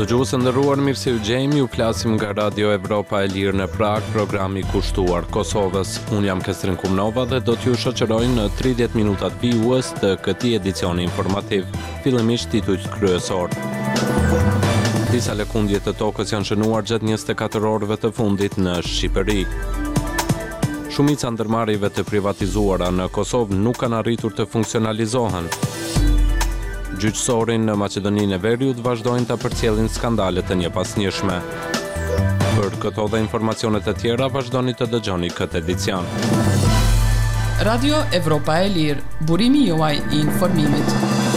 Dëgjues nderuar, mirë se u gjejmë, ju flasim nga Radio Evropa e Lirë në Prag, programi kushtuar Kosovës. Unë jam Kestrin Kumnova dhe do t'ju shoqëroj në 30 minutat vijues të këtij edicioni informativ. Fillimisht titujt kryesor. Disa lëkundje të tokës janë shënuar gjatë 24 orëve të fundit në Shqipëri. Shumica ndërmarrjeve të privatizuara në Kosovë nuk kanë arritur të funksionalizohen. Gjyqësorin në Maqedoninë e Veriut vazhdojnë të përcjellin skandalet të njëpasnjëshme. Për këto dhe informacionet e tjera vazhdoni të dëgjoni këtë edicion. Radio Evropa e Lirë, burimi juaj I informimit.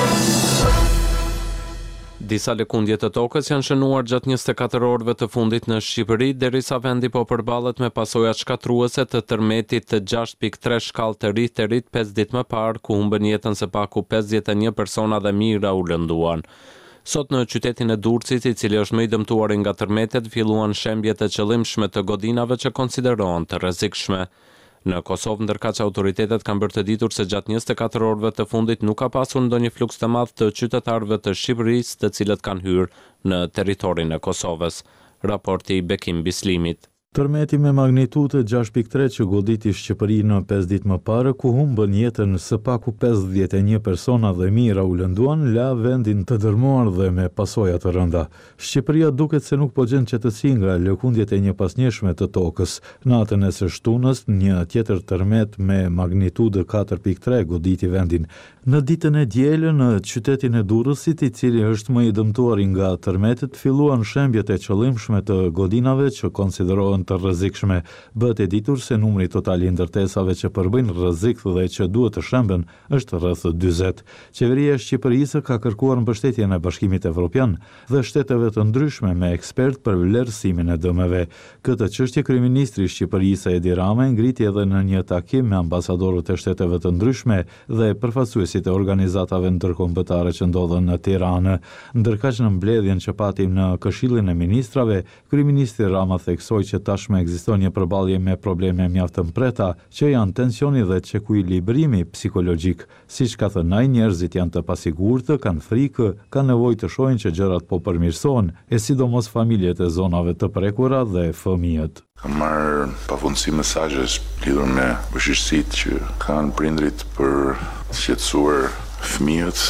Disa lëkundje të tokës janë shënuar gjatë 24 orëve të fundit në Shqipëri, derisa vendi po përballet me pasoja shkatruese të tërmetit të 6.3 shkallë të rrit 5 ditë më parë, ku humbën jetën së paku 51 persona dhe mijëra u lënduan. Sot në qytetin e Durrësit, I cili është më I dëmtuar nga tërmetet, filluan shembje të qëllimshme të godinave që konsiderohen të rrezikshme. Në Kosovë, ndërkaq autoritetet kanë bërë të ditur se gjatë 24 orëve të fundit nuk ka pasur ndonjë fluks të madh të qytetarëve të Shqipërisë të cilët kanë hyrë në territorin e Kosovës. Raporti I Bekim Bislimit. Tërmeti me magnitudë 6.3 që goditi Shqipërinë në 5 ditë më parë, ku humbën jetën së paku 51 persona dhe mijëra u lënduan, la vendin të dërmuar dhe me pasoja të rënda. Shqipëria duket se nuk po gjen qetësi nga lëkundjet e njëpasnjëshme të tokës. Natën e së shtunës, një tjetër tërmet me magnitudë 4.3 goditi vendin. Në ditën e dielë në qytetin e Durrësit, I cili është më I dëmtuar nga tërmetet, filluan shembjet e qëllimshme të godinave që konsiderohen të rrezikshme. Bëhet e ditur se numri total I ndërtesave që përbëjnë rrezik dhe që duhet të shemben është rreth 40. Qeveria e Shqipërisë ka kërkuar mbështetjen e Bashkimit Evropian dhe shteteve të ndryshme me ekspert për vlerësimin e dëmeve. Këtë çështje kryeministri I Shqipërisë Edi Rama ngriti edhe në një takim me ambasadorët e shteteve të ndryshme dhe përfaqësuesit e organizatave ndërkombëtare që ndodhen në Tiranë. Ndërkaq në mbledhjen që patim në Këshillin e Ministrave, kryeministri Rama theksoi që tashmë ekziston një përballje me probleme mjaft të mpreta, që janë tensioni dhe çekuilibrimi psikologjik. Siç ka thënë ai, njerëzit janë të pasigurtë, kanë frikë, kanë nevojë të shohin që gjërat po përmirësohen, e sidomos familjet e zonave të prekura dhe fëmijët. Kam marrë pafundësi mesazhe lidhur me vështirësitë që kanë prindrit për të shqetësuar fëmijët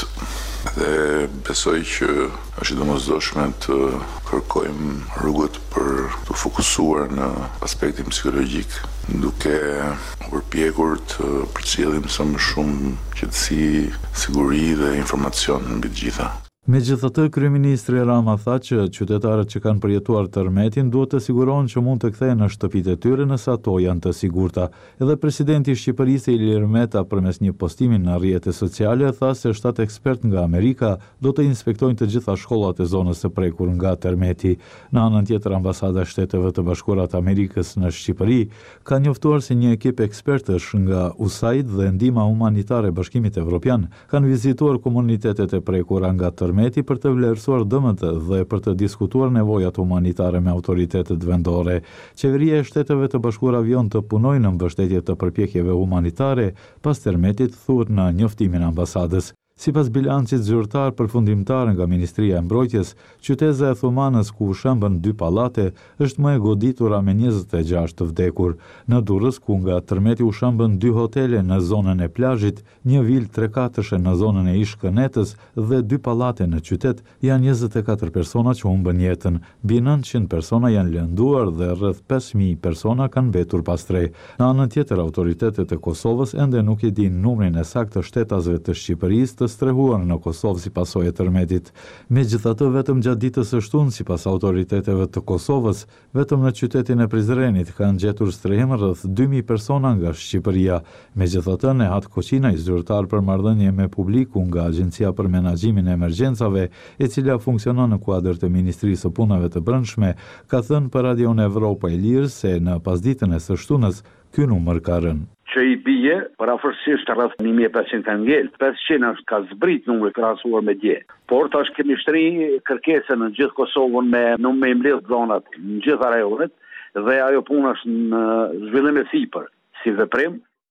dhe besoj që është domosdoshme të kërkojmë rrugët për të fokusuar në aspektin psikologjik, duke përpjekur të përcjellim sa më shumë qetësi, siguri dhe informacion mbi të gjitha. Megjithatë, kryeministri Rama tha që qytetarët që kanë përjetuar tërmetin duhet të sigurohen që mund të kthehen në shtëpitë e tyre nëse ato janë të sigurta. Edhe presidenti I Shqipërisë Ilir Meta përmes një postimi në rrjetet sociale tha se 7 ekspert nga Amerika do të inspektojnë të gjitha shkollat e zonës së prekur nga tërmeti. Në anën tjetër, ambasada e Shteteve të Bashkuara të Amerikës në Shqipëri ka njoftuar se një ekip ekspertësh nga USAID dhe ndihma humanitare e Bashkimit Evropian kanë vizituar komunitetet e prekura nga tërmeti për të vlerësuar dëmët dhe për të diskutuar nevojat humanitare me autoritetet vendore. Qeveria e Shteteve të Bashkuara vion të punojnë në mbështetje të përpjekjeve humanitare pas tërmetit, thuhet në njoftimin e ambasadës. Sipas bilancit zyrtar përfundimtar nga Ministria e Mbrojtjes, qyteza e Thumanës, ku shembën 2 pallate, është më e goditura me 26 të vdekur. Në Durrës, ku nga tërmeti u shembën 2 hotele në zonën e plazhit, një vilë 3-katëshe në zonën e Ish-Kënetës dhe 2 pallate në qytet, janë 24 persona që humbën jetën. Mbi 900 persona janë lënduar dhe rreth 5000 persona kanë mbetur pas tre. Në anën tjetër, autoritetet e Kosovës ende nuk I dinë numrin e saktë të shtetasve të Shqipërisë të strehuar në Kosovë si pasojë e tërmetit. Megjithatë, vetëm gjatë ditës së shtunë, sipas autoriteteve të Kosovës, vetëm në qytetin e Prizrenit kanë gjetur strehim rreth 2000 persona nga Shqipëria. Megjithatë, Nehat Koçinaj, zyrtar për marrëdhënie me publikun nga Agjencia për Menaxhimin e Emergjencave, e cila funksionon në kuadër të Ministrisë së Punave të Brendshme, ka thënë për Radion Evropa e Lirë se në pasditën e së shtunës ky numër ka rënë. Që I bie parafërsisht rreth 1500 ngel, 500 është ka zbrit numri krahasuar me dje. Por tash kemi shtri kërkesën në gjithë Kosovën me mbledh zonat në gjithë rajonet dhe ajo puna është në zhvillim e sipër si veprim.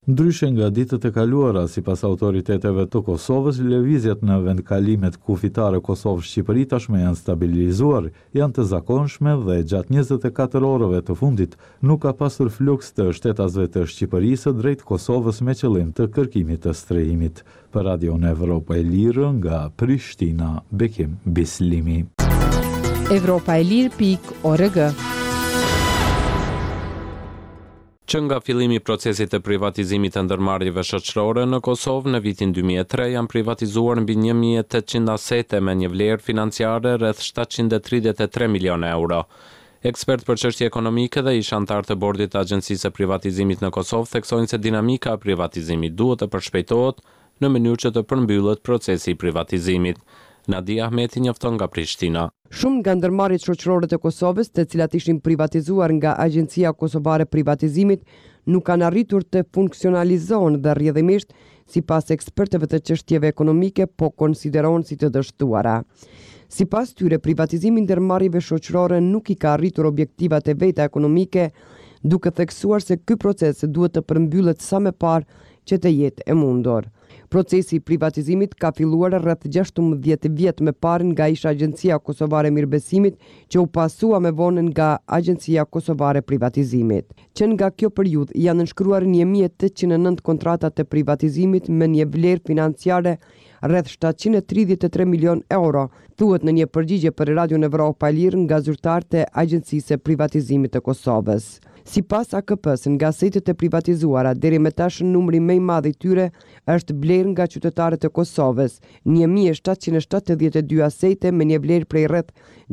Ndryshe nga ditët e kaluara, sipas autoriteteve të Kosovës, lëvizjet në vendkalimet kufitare Kosovë-Shqipëri tashmë janë stabilizuar, janë të zakonshme dhe gjatë 24 orëve të fundit nuk ka pasur fluks të shtetasve të Shqipërisë drejt Kosovës me qëllim të kërkimit të strehimit. Për Radion Evropa e Lirë nga Prishtina, Bekim Bislimi. Evropaelir.org. Që nga fillimi i procesit të privatizimit të ndërmarrjeve shoqërore në Kosovë në vitin 2003 janë privatizuar mbi 1800 asete me një vlerë financiare rreth 733 milion euro. Ekspert për çështje ekonomike dhe ish antar të bordit të Agjencisë së Privatizimit në Kosovë theksojnë se dinamika e privatizimit duhet të përshpejtohet në mënyrë që të përmbyllet procesi i privatizimit. Nadia Ahmeti njofton nga Prishtina. Shumë nga ndërmarrjet shoqërore të Kosovës, të cilat ishin privatizuar nga Agjencia Kosovare Privatizimit, nuk kanë arritur të funksionalizohen dhe rrjedhimisht, sipas ekspertëve të çështjeve ekonomike, po konsiderohen si të dështuara. Sipas tyre, privatizimi i ndërmarrjeve shoqërore nuk i ka arritur objektivat e veta ekonomike, duke theksuar se ky proces duhet të përmbyllet sa më parë që të jetë e mundur. Procesi i privatizimit ka filluar rreth 16 vjet më parë nga ish Agjencia Kosovare e Mirëbesimit, që u pasua me vonë nga Agjencia Kosovare e Privatizimit. Që nga kjo periudhë janë nënshkruar 1809 kontrata të privatizimit me një vlerë financiare rreth 733 milion euro, thuhet në një përgjigje për Radion Evropa e Lirë nga zyrtarët e Agjencisë së Privatizimit të Kosovës. Sipas AKP-s, nga asetet e privatizuara, deri më tash numri më i madh i tyre është blerë nga qytetarët e Kosovës, 1772 asete me një vlerë prej rreth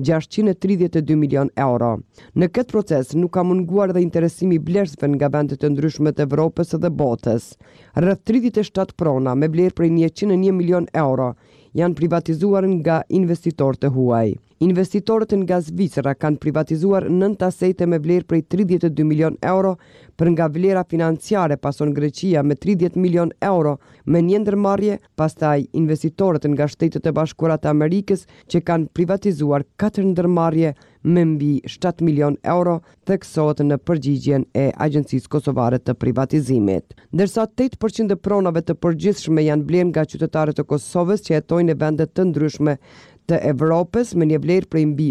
632 milion euro. Në këtë proces nuk ka munguar dhe interesimi i blerësve nga vendet të ndryshme të Evropës dhe botës. Rreth 37 prona me vlerë prej 101 milion euro janë privatizuar nga investitorë të huaj. Investitorët nga Zvicra kanë privatizuar 9 asete me vlerë prej 32 milion euro, për nga vlera financiare pason Greqia me 30 milion euro me një ndërmarrje, pastaj investitorët nga Shtetet e Bashkuara të Amerikës që kanë privatizuar 4 ndërmarrje me mbi 7 milion euro, theksohet në përgjigjen e Agjencisë Kosovare të Privatizimit. Ndërsa 8% e pronave të përgjithshme janë blerë nga qytetarët e Kosovës që jetojnë në vende të ndryshme të Evropës me një vlerë prej mbi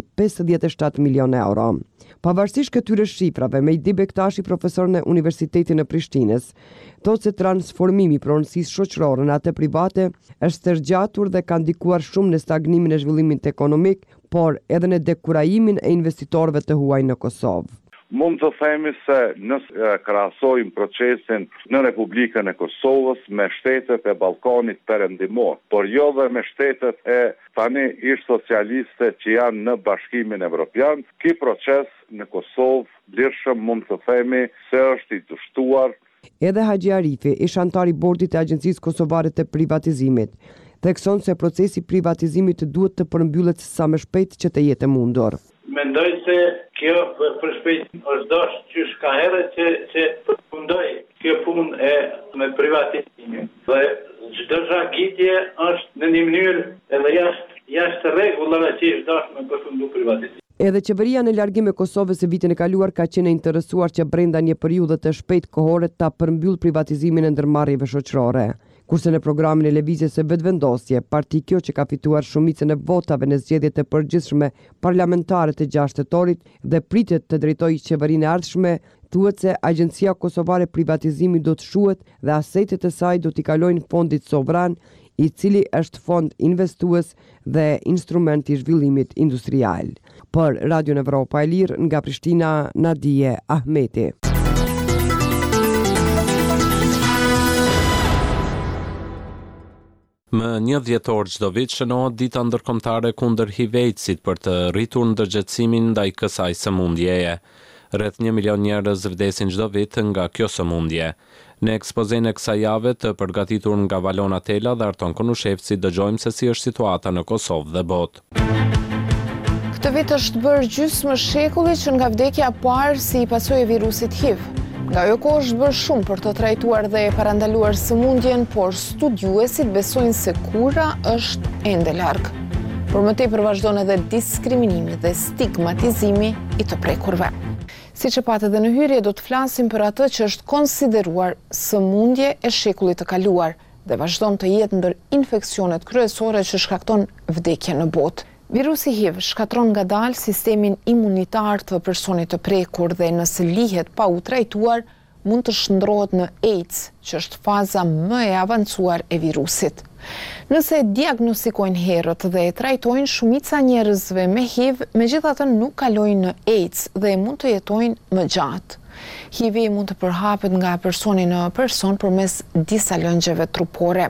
57 milion euro. Pavarësisht këtyre shifrave, Mejdi Bektashi, profesor në Universitetin e Prishtinës, thotë se transformimi i pronësisë shoqërore në atë private është tërgjatur dhe ka ndikuar shumë në stagnimin e zhvillimit ekonomik, por edhe në dekurajimin e investitorëve të huaj në Kosovë. Mund të themi se nëse krahasojmë procesin në Republikën e Kosovës me shtetet e Ballkanit Perëndimor, por jo dhe me shtetet e tani ish socialiste që janë në Bashkimin Evropian, ky proces në Kosovë lirshëm mund të themi se është i dështuar. Edhe Haxhi Arifi, ish antar i bordit të Agjencisë Kosovare të Privatizimit, thekson se procesi i privatizimit duhet të përmbyllet sa më shpejt që të jetë mundur. Mendoj se kjo për shpejt është dosh që shka herë që përfundoj kjo punë e me privatizimin. Dhe çdo zhagitje është në një mënyrë edhe jashtë rregullave që është dosh me përfundu privatizimin. Edhe qeveria në largim e Kosovës e vitin e kaluar ka qenë interesuar që brenda një periudhe të shpejt kohore ta përmbyll privatizimin e ndërmarrjeve shoqërore. Kurse në programin e lëvizjes së vetëvendosje, parti kjo që ka fituar shumicën e votave në zgjedhjet e përgjithshme parlamentare të 6 tetorit dhe pritet të drejtojë qeverinë e ardhshme, thuhet se Agjencia Kosovare Privatizimi do të shuhet dhe asetet e saj do t'i kalojnë fondit sovran, i cili është fond investues dhe instrument i zhvillimit industrial. Për Radion Evropa e Lirë nga Prishtina, Nadije Ahmeti. Më 1 dhjetor çdo vit shënohet dita ndërkombëtare kundër HIV-it për të rritur ndërgjegjësimin ndaj kësaj sëmundjeje. Rreth 1 milion njerëz vdesin çdo vit nga kjo sëmundje. Në ekspozen e kësaj jave të përgatitur nga Valona Tela dhe Arton Konushevci dëgjojmë se si është situata në Kosovë dhe botë. Këtë vit është bërë gjysmë shekulli që nga vdekja parë si pasojë e virusit HIV. Nga ajo kohë është bërë shumë për të trajtuar dhe parandaluar sëmundjen, por studiuesit besojnë se kura është ende larg. Por më tepër vazhdon edhe diskriminimi dhe stigmatizimi i të prekurve. Siç e patë edhe në hyrje, do të flasim për atë që është konsideruar sëmundje e shekullit të kaluar dhe vazhdon të jetë ndër infeksionet kryesore që shkakton vdekje në botë. Virusi HIV shkatron ngadalë sistemin imunitar të personit të prekur dhe nëse lihet pa u trajtuar, mund të shndrohet në AIDS, që është faza më e avancuar e virusit. Nëse diagnostikojnë herët dhe e trajtojnë, shumica njerëzve me HIV megjithatë nuk kalojnë në AIDS dhe mund të jetojnë më gjatë. HIV mund të përhapet nga personi në person përmes disa lëngjeve trupore.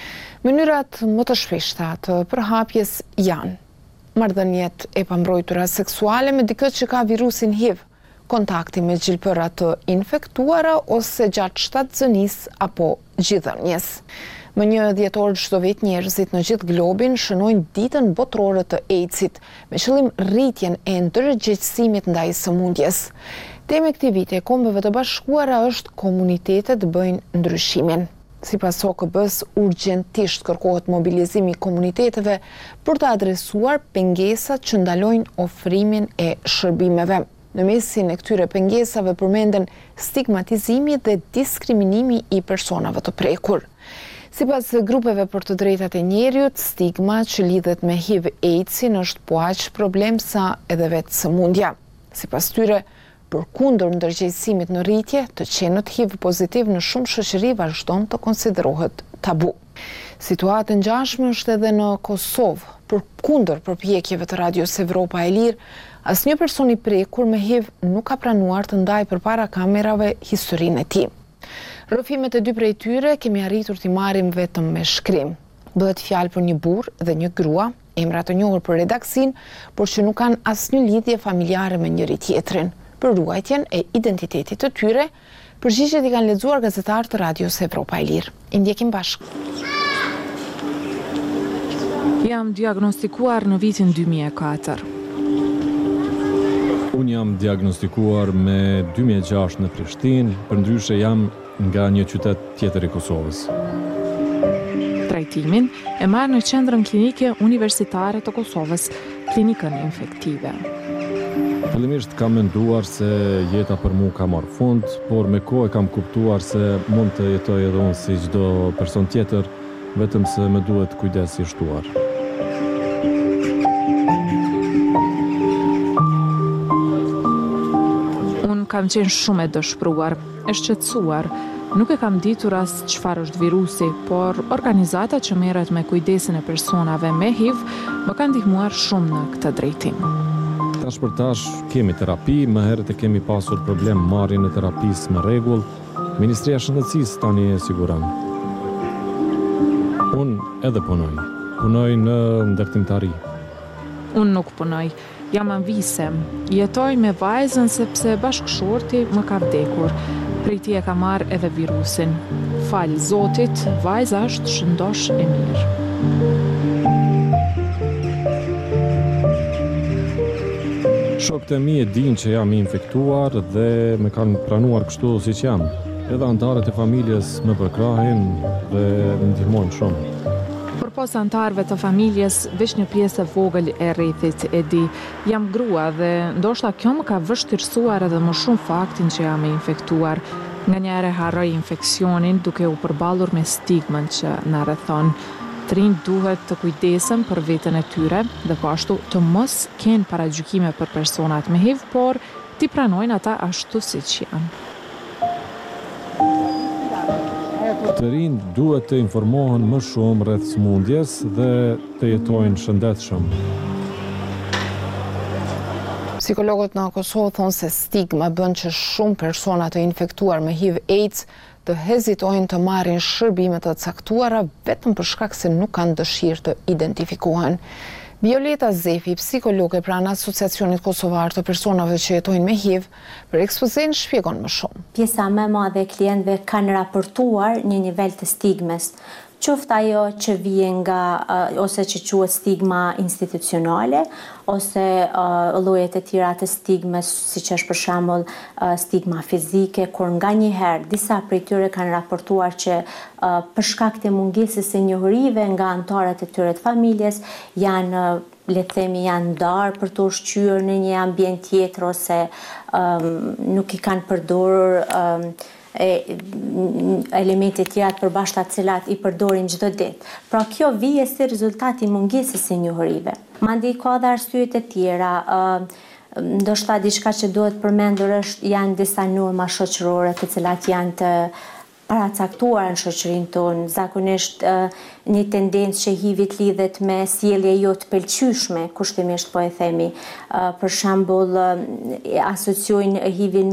Mënyrat më të shpeshta të përhapjes janë marrëdhëniet e pambrojtura seksuale me dikë që ka virusin HIV, kontakti me gjilpëra të infektuara ose gjatë shtatzënisë apo gjithënjes. Më 1 dhjetor çdo vit njerëzit në gjithë globin shënojnë ditën botërore të AIDS-it me qëllim rritjen e ndërgjegjësimit ndaj sëmundjes. Tema e këtij viti e Kombeve të Bashkuara është komunitetet bëjnë ndryshimin. Sipas OKB-s, urgjentisht kërkohet mobilizimi i komuniteteve për të adresuar pengesat që ndalojnë ofrimin e shërbimeve. Në mesin e këtyre pengesave përmenden stigmatizimi dhe diskriminimi i personave të prekur. Sipas grupeve për të drejtat e njeriut, stigma që lidhet me HIV-AIDS-in është po aq problem sa edhe vetë sëmundja. Sipas tyre, përkundër ndërgjegjësimit në rritje, të qenët HIV pozitiv në shumë shoqëri vazhdon të konsiderohet tabu. Situata e ngjashme është edhe në Kosovë. Përkundër përpjekjeve të Radios Evropa e Lirë, asnjë person i prekur me HIV nuk ka pranuar të ndajë përpara kamerave historinë e tij. Rrëfimet e 2 prej tyre kemi arritur t'i marrim vetëm me shkrim. Bëhet fjalë për një burr dhe një grua, emra të njohur për redaksin, por që nuk kanë asnjë lidhje familjare me njëri tjetrin. Për ruajtjen e identitetit të tyre, përgjigjet i kanë lexuar gazetarët të Radios Evropa e Lirë. I ndjekim bashkë. Jam diagnostikuar në vitin 2004. Unë jam diagnostikuar me 2006 në Prishtinë, përndryshe jam nga një qytet tjetër i Kosovës. Trajtimin e marrë në qendrën klinike universitare të Kosovës, klinikën infektive. Fillimisht kam menduar se jeta për mua ka marrë fund, por me kohë kam kuptuar se mund të jetoj edhe unë si çdo person tjetër, vetëm se më duhet kujdes i shtuar. Unë kam qenë shumë e dëshpëruar, e shqetësuar. Nuk e kam ditur as çfarë është virusi, por organizata që merret me kujdesin e personave me HIV më kanë ndihmuar shumë në këtë drejtim. Tash për tash kemi terapi, më herët e kemi pasur problem marrjen e terapisë me rregull. Ministria e Shëndetësisë tani e siguron. Unë edhe punoj në ndërtimtari. Unë nuk punoj, jam anvise. Jetoj me vajzën sepse bashkëshorti më ka vdekur. Prej tij e ka marrë edhe virusin. Fal Zotit, vajza është shëndosh e mirë. Shokët e mi e dinë që jam infektuar dhe me kanë pranuar kështu siç jam. Edhe antarët e familjes më përkrahin dhe më ndihmojnë shumë. Përpos antarëve të familjes, veç një pjesë e vogël e rrethit e di. Jam grua dhe ndoshta kjo më ka vështirësuar edhe më shumë faktin që jam e infektuar. Nganjëherë harroj infeksionin duke u përballur me stigmën që na rrethon. Të rinjt duhet të kujdesen për veten e tyre dhe po ashtu të mos kenë paragjykime për personat me HIV, por t'i pranojnë ata ashtu siç janë. Të rinjt duhet të informohen më shumë rreth sëmundjes dhe të jetojnë shëndetshëm. Psikologët në Kosovë thonë se stigma bën që shumë persona të infektuar me HIV-AIDS të hezitojnë të marrin shërbime të caktuara vetëm për shkak se nuk kanë dëshirë të identifikohen. Violeta Zefi, psikologe pranë Asociacionit Kosovar të personave që jetojnë me HIV, për ekspozen shpjegon më shumë. Pjesa më e madhe e klientëve kanë raportuar një nivel të stigmes, qoftë ajo që vjen nga ose që quhet stigma institucionale ose llojet e tjera të stigmës, siç është për shembull stigma fizike, kur nganjëherë disa prej tyre kanë raportuar që për shkak të mungesës së njohurive nga anëtarët e tyre të familjes janë le të themi janë ndarë për të ushqyer në një ambient tjetër ose nuk i kanë përdorur elemente tjera të përbashkëta të cilat i përdorin çdo ditë. Pra kjo vije si rezultat i mungesës së njohurive. Mandej ka dhe arsye të tjera, ndoshta diçka që duhet përmendur është janë disa norma shoqërore të cilat janë të paracaktuar në shoqërinë tonë, zakonisht një tendencë që HIV-it lidhet me sjellje jo të pëlqyeshme, kushtimisht po e themi. Për shembull, asociojnë HIV-in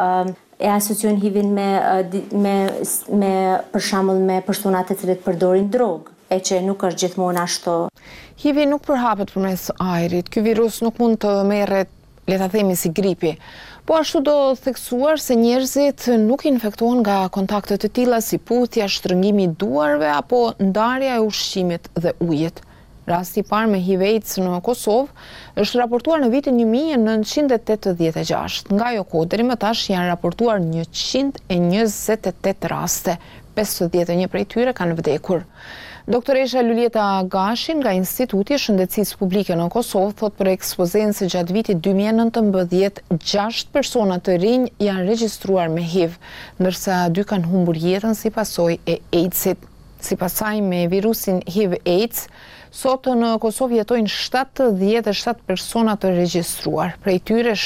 me për shembull me persona të cilët përdorin drogë, e që nuk është gjithmonë ashtu. HIV nuk përhapet përmes ajrit. Ky virus nuk mund të merret, le ta themi, si gripi. Po ashtu do theksuar se njerëzit nuk infektohen nga kontakte të tilla si putja, shtrëngimi i duarve apo ndarja e ushqimit dhe ujit. Rasti i parë me HIV/AIDS në Kosovë është raportuar në vitin 1986. Nga ajo kohë deri më tash janë raportuar 128 raste. 51 prej tyre kanë vdekur. Doktoresha Lulieta Gashin nga Instituti i Shëndetësisë Publike në Kosovë thot për ekspozenë se gjatë vitit 2019 6 persona të rinj janë regjistruar me HIV, ndërsa 2 kanë humbur jetën si pasojë e AIDS-it. Sipas saj, me virusin HIV/AIDS, sot në Kosovë jetojnë 77 persona të regjistruar. Prej tyre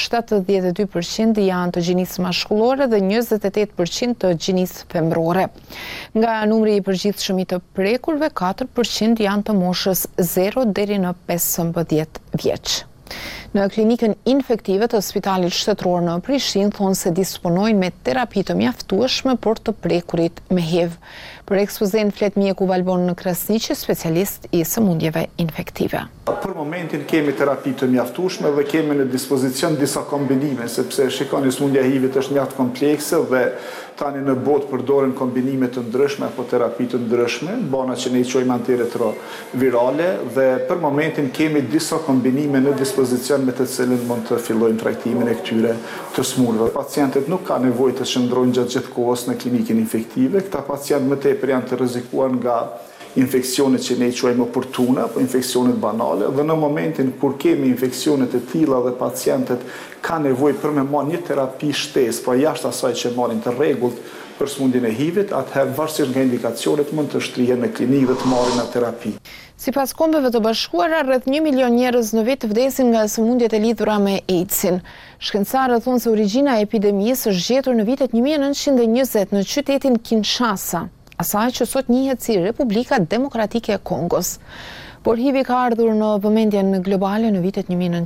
72% janë të gjinisë mashkullore dhe 28% të gjinisë femrore. Nga numri i përgjithshëm i të prekurve, 4% janë të moshës 0 deri në 15 vjeç. Në klinikën infektive të Spitalit Shtetëror në Prishtinë thonë se disponojnë me terapi të mjaftueshme për të prekurit me HIV. Për ekspozen flet mjeku Valbon Krasniqi, specialist i sëmundjeve infektive. Për momentin kemi terapi të mjaftueshme dhe kemi në dispozicion disa kombinime, sepse shikoni sëmundja e HIV-it është mjaft komplekse dhe tani në botë përdoren kombinime të ndryshme apo terapi të ndryshme, bana që ne i quajmë antiretrovirale dhe për momentin kemi disa kombinime në dispozicion me të cilën mund të fillojmë trajtimin e këtyre të smundjeve. Pacientët nuk ka nevojë të qëndrojnë gjatë gjithë kohës në klinikën infektive, këta pacientë më tepër janë të rrezikuar nga infeksionet që ne i quajmë oportuna, apo infeksionet banale, dhe në momentin kur kemi infeksionet e tilla dhe pacientët ka nevojë për me marrë një terapi shtesë, po jashtë asaj që marrin të rregullt për sëmundjen e HIV-it, atëherë varësisht nga indikacionet mund të shtrihen në klinikë dhe të marrin atë terapi. Sipas Kombeve të Bashkuara, rreth 1 milion njerëz në vit vdesin nga sëmundjet e lidhura me AIDS-in. Shkencëtarët thonë se origjina e epidemisë është gjetur në vitet 1920 në qytetin Kinshasa, asaj që sot njihet si Republika Demokratike e Kongos. Por HIV ka ardhur në vëmendjen globale në vitet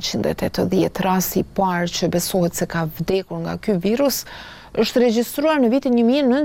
1980. Rasti i parë që besohet se ka vdekur nga ky virus është regjistruar në vitin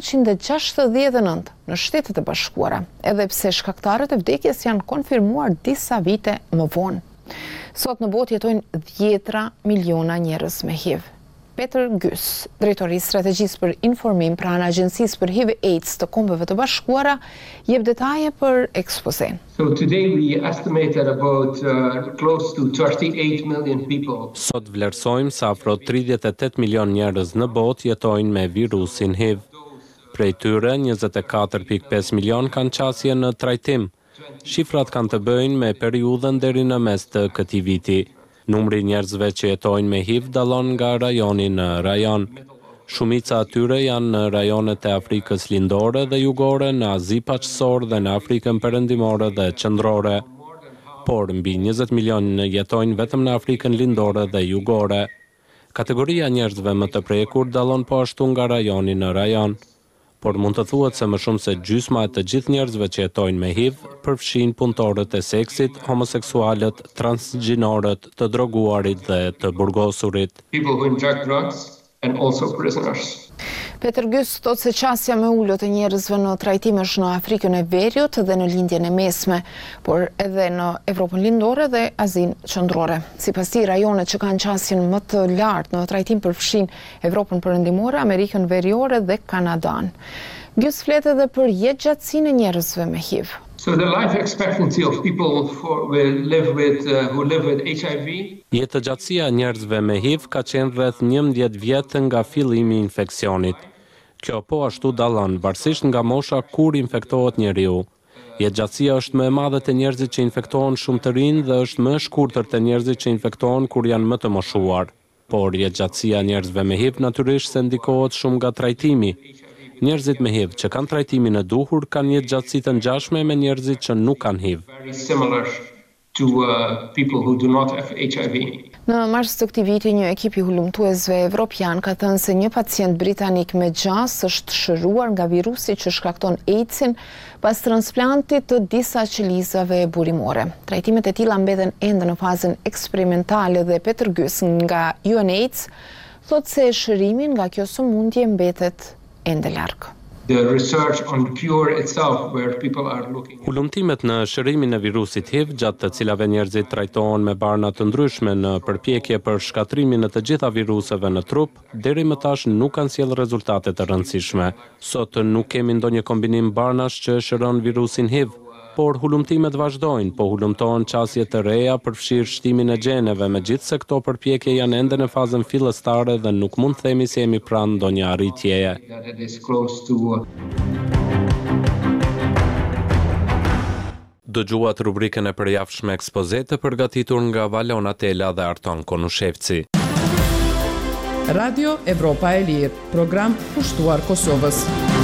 1969 në Shtetet e Bashkuara, edhe pse shkaktarët e vdekjes janë konfirmuar disa vite më vonë. Sot në botë jetojnë 10 miliona njerëz me HIV. Peter Gys, drejtori i strategjisë për informim pranë Agjencisë për HIV/AIDS të Kombeve të Bashkuara, jep detaje për ekspozen. So today we estimate that about close to 38 million people. Sot vlerësojmë se afro 38 milion njerëz në botë jetojnë me virusin HIV. Prej tyre 24.5 milion kanë qasje në trajtim. Shifrat kanë të bëjnë me periudhën deri në mes të këtij viti. Numri njerëzve që jetojnë me HIV dallon nga rajoni në rajon. Shumica atyre janë në rajonet e Afrikës Lindore dhe Jugore, në Azi Paqësor dhe në Afrikën Perëndimore dhe Qendrore. Por mbi 20 milion jetojnë vetëm në Afrikën Lindore dhe Jugore. Kategoria njerëzve më të prekur dallon po ashtu nga rajoni në rajon. Por mund të thuhet se më shumë se gjysma e të gjithë njerëzve që jetojnë me HIV përfshin punëtorët e seksit, homoseksualët, transgjinorët, të droguarit dhe të burgosurit. People who inject drugs and also prisoners. Peter Gjys thot se qasja me ullot e njerëzve në trajtimesh në Afrikën e Veriut dhe në lindjen e mesme, por edhe në Evropën lindore dhe Azinë qendrore. Sipas tij, rajonet që kanë qasjen më të lartë në trajtim përfshin Evropën perëndimore, Amerikën Veriore dhe Kanadan. Gjys flet edhe për jetëgjatësinë e njerëzve me HIV. So the life expectancy of people who live with HIV. Jetëgjatësia e njerëzve me HIV ka qenë rreth 11 vjet nga fillimi i infeksionit. Kjo po ashtu dallon varësisht nga mosha kur infektohet njeriu. Jetëgjatësia është më e madhe te njerëzit që infektohen shumë të rinj dhe është më e shkurtër te njerëzit që infektohen kur janë më të moshuar. Por jetëgjatësia e njerëzve me HIV natyrisht se ndikohet shumë nga trajtimi. Njerëzit me HIV që kanë trajtimin e duhur kanë jetëgjatësi të ngjashme me njerëzit që nuk kanë HIV. Very similar to people who do not have HIV. Në mars të këtij viti, një ekip i hulumtuesve evropian ka thënë se një pacient britanik me gjas është shëruar nga virusi që shkakton AIDS-in pas transplantit të disa qelizave burimore. Trajtimet e tilla mbeten ende në fazën eksperimentale dhe Peter Gjys nga UNAIDS thotë se shërimi nga kjo sëmundje mbetet ende larg. The research on the cure itself, where people are looking. Hulumtimet në shërimin e virusit HIV, gjatë të cilave njerëzit trajtohen me barna të ndryshme në përpjekje për shkatrimin e të gjitha viruseve në trup, deri më tash nuk kanë sjellë rezultate të rëndësishme. Sot nuk kemi ndonjë kombinim barnash që shëron virusin HIV, por hulumtimet vazhdojnë, po hulumtohen qasje të reja për fshirë shtimin e gjeneve, megjithse këto përpjekje janë ende në fazën fillestare dhe nuk mund themi se jemi pranë ndonjë arritjeje. Dëgjuat rubrikën e përjavshme Ekspoze të përgatitur nga Valona Tela dhe Arton Konushevci. Radio Evropa e Lirë, program pushtuar Kosovës.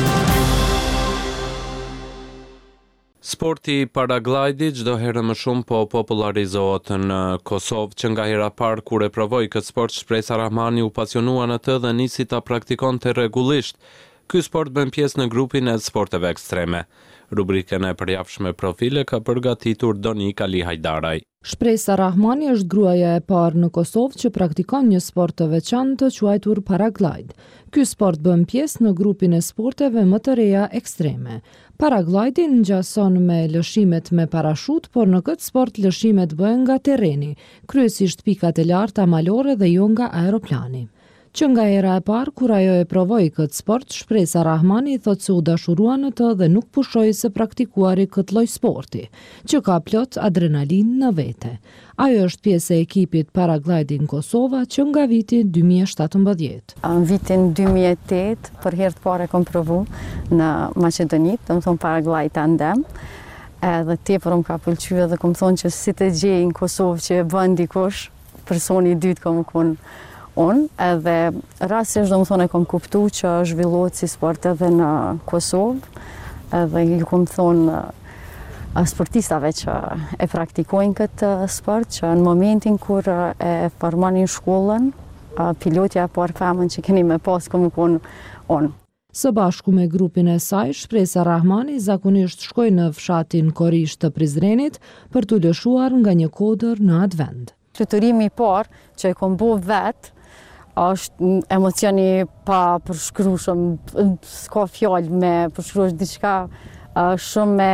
Sporti i paraglidit çdo herë më shumë po popularizohet në Kosovë, që nga hera parë kur e provoi këtë sport, Shpresa Rahmani u pasionua në të dhe nisi ta praktikonte rregullisht. Ky sport bën pjesë në grupin e sporteve ekstreme. Rubrikën e përjavshme Profile ka përgatitur Donika Lihajdaraj. Shpresa Rahmani është gruaja e parë në Kosovë që praktikon një sport të veçantë të quajtur paraglide. Ky sport bën pjesë në grupin e sporteve më të reja ekstreme. Paraglidin ngjason me lëshimet me parashut, por në këtë sport lëshimet bëhen nga terreni, kryesisht pikat e larta malore dhe jo nga aeroplani. Që nga era e parë, kur ajo e provoi këtë sport, Shpresa Rahmani thotë se u dashurua në të dhe nuk pushoi se praktikuari këtë lloj sporti, që ka plot adrenalin në vete. Ajo është pjesë e ekipit Paragliding Kosova që nga viti 2017. Në vitin 2008, për herë të parë kam provu në Maqedoni, do të thonë paraglide tandem. Edhe tepër më ka pëlqyer dhe kam thonë që si të gjej në Kosovë që e bën dikush, personi i dytë kam qenë unë, edhe rastisht do më thonë e kom kuptu që zhvillohet si sport edhe në Kosovë, edhe ju kom thonë sportistave që e praktikojnë këtë sport, që në momentin kur e formonin shkollën, pilotja por femën që keni me pas kom qenë unë. Së bashku me grupin e saj, Shpresa Rahmani zakonisht shkoi në fshatin Korish të Prizrenit për t'u lëshuar nga një kodër në atë vend. Fluturimi i parë që e kom bo vetë, është emocioni pa përshkrueshëm, s'ka fjalë me përshkruash diçka shumë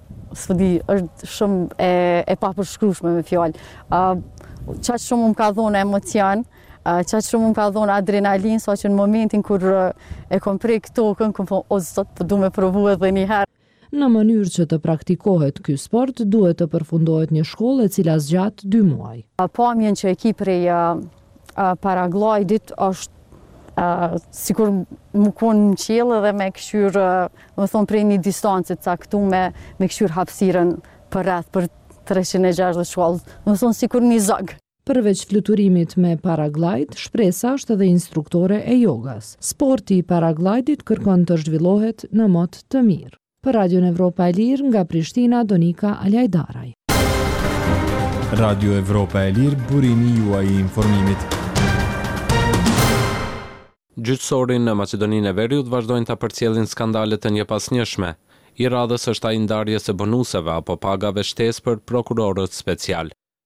është shumë e pa përshkrueshme me fjalë. Çaq shumë më ka dhënë emocion, çaq shumë më ka dhënë adrenalin, saqë në momentin kur e kom prek tokën, kom thonë o zot, po du me provu edhe një herë. Në mënyrë që të praktikohet ky sport, duhet të përfundohet një shkollë e cila zgjat 2 muaj. Pamjen që e ki prej paraglidit është sikur më konë në qelë dhe me këshyr, më thonë prej një distancë të caktuar me këshyr hapësirën për rreth për 360 shkallë, më thonë sikur një zog. Përveç fluturimit me paraglide, Shpresa është edhe instruktore e jogas. Sporti i paraglidit kërkon të zhvillohet në mod të mirë. Për Radion Evropa e Lirë nga Prishtina, Donika Aljajdaraj. Radio Evropa e Lirë, burimi juaj i informimit. Gjyqësorin në Maqedoninë e Veriut vazhdojnë ta përcjellin skandalet e njëpasnjëshme. I radhës është ai ndarjes së bonuseve apo pagave shtesë për prokurorët special.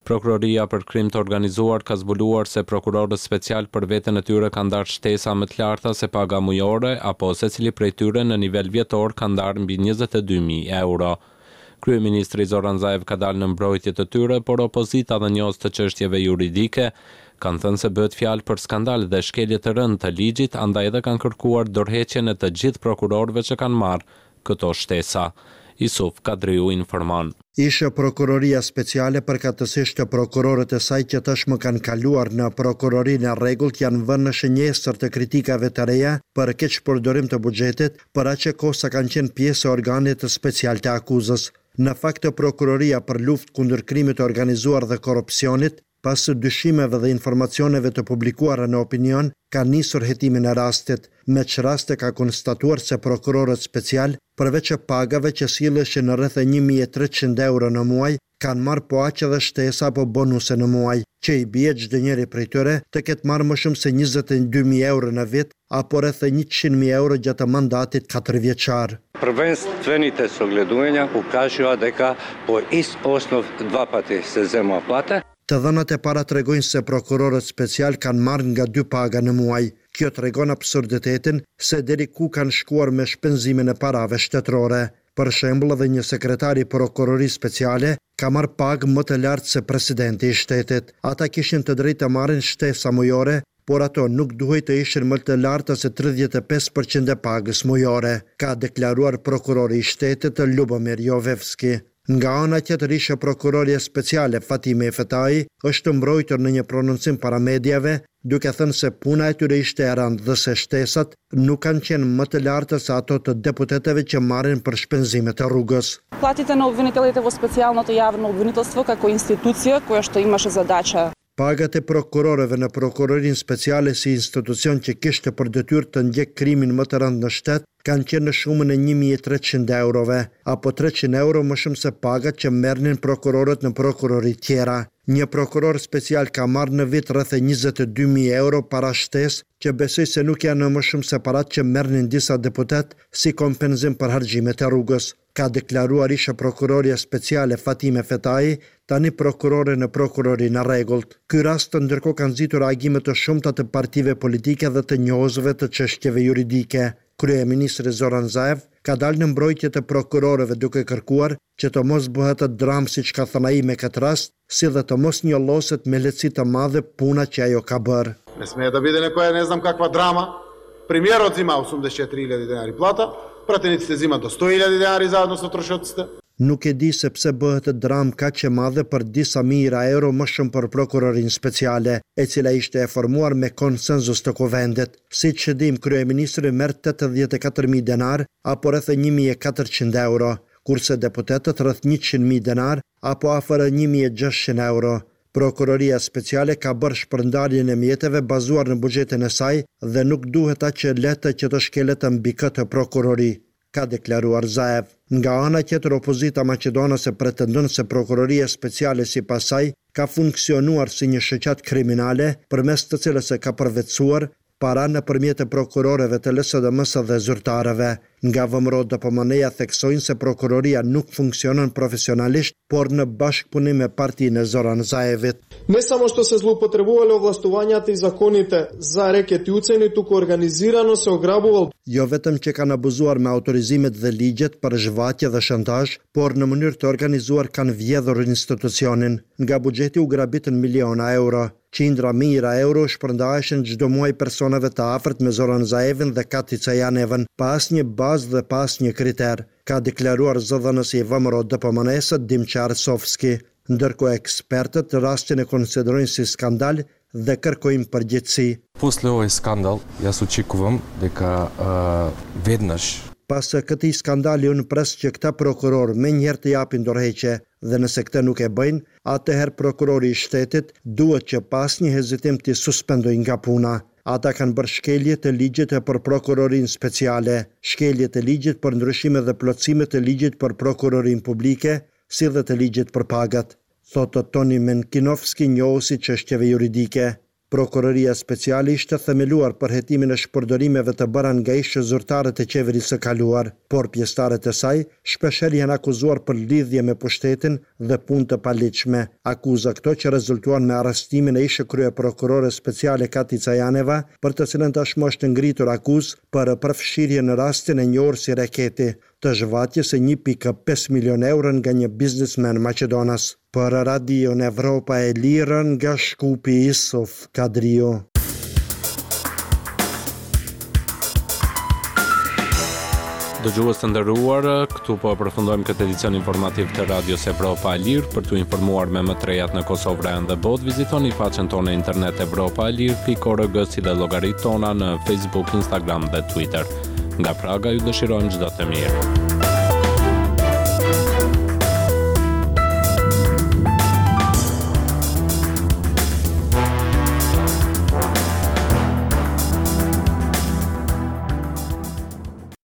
Prokuroria për krim të organizuar ka zbuluar se prokurorët special për veten e tyre kanë ndarë shtesa më të larta se paga mujore, apo secili prej tyre në nivel vjetor ka ndarë mbi 22.000 euro. Kryeministri Zoran Zaev ka dalë në mbrojtje të tyre, por opozita dhe njohës të çështjeve juridike kanë thënë se bëhet fjalë për skandal dhe shkelje të rënd të ligjit, andaj edhe kanë kërkuar dorëheqjen e të gjithë prokurorëve që kanë marrë këto shtesa. Isuf Kadriu informon. Ishe prokuroria speciale përkatësisht të prokurorët e saj që tashmë kanë kaluar në prokurorinë e rregullt janë vënë në shënjestër të kritikave të reja për keq përdorim të buxhetit, për aq kohë sa kanë qenë pjesë e organit të special të akuzës. Në fakt, prokuroria për luftë kundër krimit të organizuar dhe korrupsionit, pas dyshimeve dhe informacioneve të publikuara në opinion, ka nisur hetimin e rastit. Me që raste ka konstatuar se prokurorët special, përveç e pagave që silleshin në rreth 1.300 euro në muaj, kanë marrë po aq edhe shtesa apo bonuse në muaj, që i bie çdo njeri prej tyre të ketë marrë më shumë se 22.000 euro në vit, apo rreth 100.000 euro gjatë mandatit 4 vjeçar. Prvenstveните soglедувanja ukazuju дека po ist osnov dva pati se zema plata. Të dhënat e para tregojnë se prokurorët special kanë marrë nga 2 paga në muaj. Kjo tregon absurditetin se deri ku kanë shkuar me shpenzimin e parave shtetërore. Për shembull, edhe një sekretar i prokurorisë speciale ka marrë pagë më të lartë se presidenti i shtetit. Ata kishin të drejtë të marrin shtesa mujore, por ato nuk duhej të ishin më të larta se 35% e pagës mujore, ka deklaruar prokurori i shtetit Lubomir Jovevski. Nga ana tjetër, ishe prokuroria speciale Fatime Fetai është mbrojtur në një prononcim para mediave, duke thënë se puna e tyre ishte e rëndë dhe se shtesat nuk kanë qenë më të larta se ato të deputetëve që marrin për shpenzimet e rrugës. Платите на обвинителите во специјалното јавно обвинителство како институција која што имаше задача. Pagat e prokurorëve në prokurorinë speciale si institucion që kishte për detyrë të ndjek krimin më të rëndë në shtet, kanë qenë në shumën e 1.300 eurove, apo 300 euro më shumë se pagat që merrnin prokurorët në prokurori tjera. Një prokuror special ka marrë në vit rreth 22.000 euro para shtesë, që besoj se nuk janë më shumë se parat që merrnin disa deputet si kompenzim për harxhimet e rrugës, ka deklaruar ishe prokuroria speciale Fatime Fetai, tani prokurore në prokurorinë e rregullt. Ky rast ndërkohë ka nxitur reagime të shumta të partive politike dhe të njohësve të çështjeve juridike. Kryeministri Zoran Zaev ka dalë në mbrojtje të prokurorëve duke kërkuar që të mos bëhet dramë siç ka thënë ai me këtë rast, si dhe të mos njolloset me lehtësi të madhe puna që ajo ka bërë. Не смее да биде некоја не знам каква драма. Премиерот зима 84.000 денари плата, пратениците зимат до 100.000 денари заедно со трошоците. Nuk e di se pse bëhet dramë kaq e madhe për disa mijëra euro më shumë për prokurorinë speciale, e cila ishte e formuar me konsenzus të kuvendit. Siç e dim, kryeministri merr 84.000 denar apo rreth 1.400 euro, kurse deputetët rreth 100.000 denar apo afër 1.600 euro. Prokuroria speciale ka bërë shpërndarjen e mjeteve bazuar në buxhetin e saj dhe nuk duhet aq lehtë që të shkelet mbi këtë prokurori, ka deklaruar Zaev. Nga ana tjetër, opozita maqedonase pretendon se prokuroria speciale sipas saj ka funksionuar si një shoqat kriminale përmes të cilës e ka përvetësuar para nëpërmjet e prokurorëve të LSDM-s dhe zyrtarëve. Nga VMRO DPMN-ja theksojnë se prokuroria nuk funksionon profesionalisht, por në bashkëpunim me partinë e Zoran Zaevit. Не само што се злоупотребувале овластувањата и законите за рекетјуцени, туку организирано се ограбувал. Jo vetëm që kanë abuzuar me autorizimet dhe ligjet për zhvatje dhe shantazh, por në mënyrë të organizuar kanë vjedhur institucionin. Nga buxheti u grabitën miliona euro. Qindra mijëra euro shpërndaheshin çdo muaj personave të afërt me Zoran Zaevin dhe Kati Cajanevën, pa asnjë bazë dhe pa asnjë kriter, ka deklaruar zëdhënësi i VMRO DPMN-s Dimçar Sofski. Ndërkohë ekspertët rastin e konsiderojnë si skandal dhe kërkojnë përgjegjësi. После овој скандал, јас очекувам дека веднаш Pas këtij skandali, unë pres që këta prokuror me njëherë të japin dorëheqje dhe nëse këtë nuk e bëjnë, atëherë prokurori i shtetit duhet që pas një hezitim të suspendojnë nga puna. Ata kanë bërë shkelje të ligjit për prokurorinë speciale, shkelje të ligjit për ndryshime dhe plotësime të ligjit për prokurorinë publike, si dhe të ligjit për pagat, thotë Toni Menkinovski, njohuesi çështjeve juridike. Prokuroria speciale ishte themeluar për hetimin e shpërdorimeve të bëra nga ish zyrtarët e qeverisë së kaluar, por pjesëtarët e saj shpeshherë janë akuzuar për lidhje me pushtetin dhe punë të paligjshme. Akuza këto që rezultuan me arrestimin e ish kryeprokurore speciale Kati Cajaneva, për të cilën tashmë është ngritur akuzë për përfshirje në rastin e njohur si Reketi, të zhvatjes e 1.5 milion euro nga një biznesmen maqedonas. Për Radio Evropa e Lirë nga Shkupi Isuf Kadrio. Dëgjues të nderuar, këtu po përfundojmë këtë edicion informativ të Radios Evropa e Lirë. Për t'u informuar me më trejat në Kosovë, Vran dhe botë, vizitoni faqen tonë internet evropaelir.org si dhe llogaritë tona në Facebook, Instagram dhe Twitter. Nga Praga ju dëshirojmë çdo të mirë.